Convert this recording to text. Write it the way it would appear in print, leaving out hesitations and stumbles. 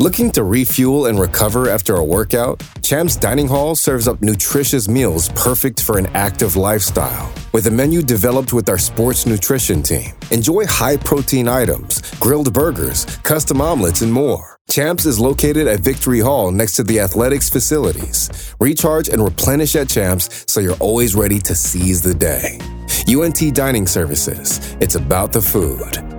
Looking to refuel and recover after a workout? Champ's Dining Hall serves up nutritious meals perfect for an active lifestyle. With a menu developed with our sports nutrition team, enjoy high-protein items, grilled burgers, custom omelets, and more. Champ's is located at Victory Hall next to the athletics facilities. Recharge and replenish at Champ's so you're always ready to seize the day. UNT Dining Services. It's about the food.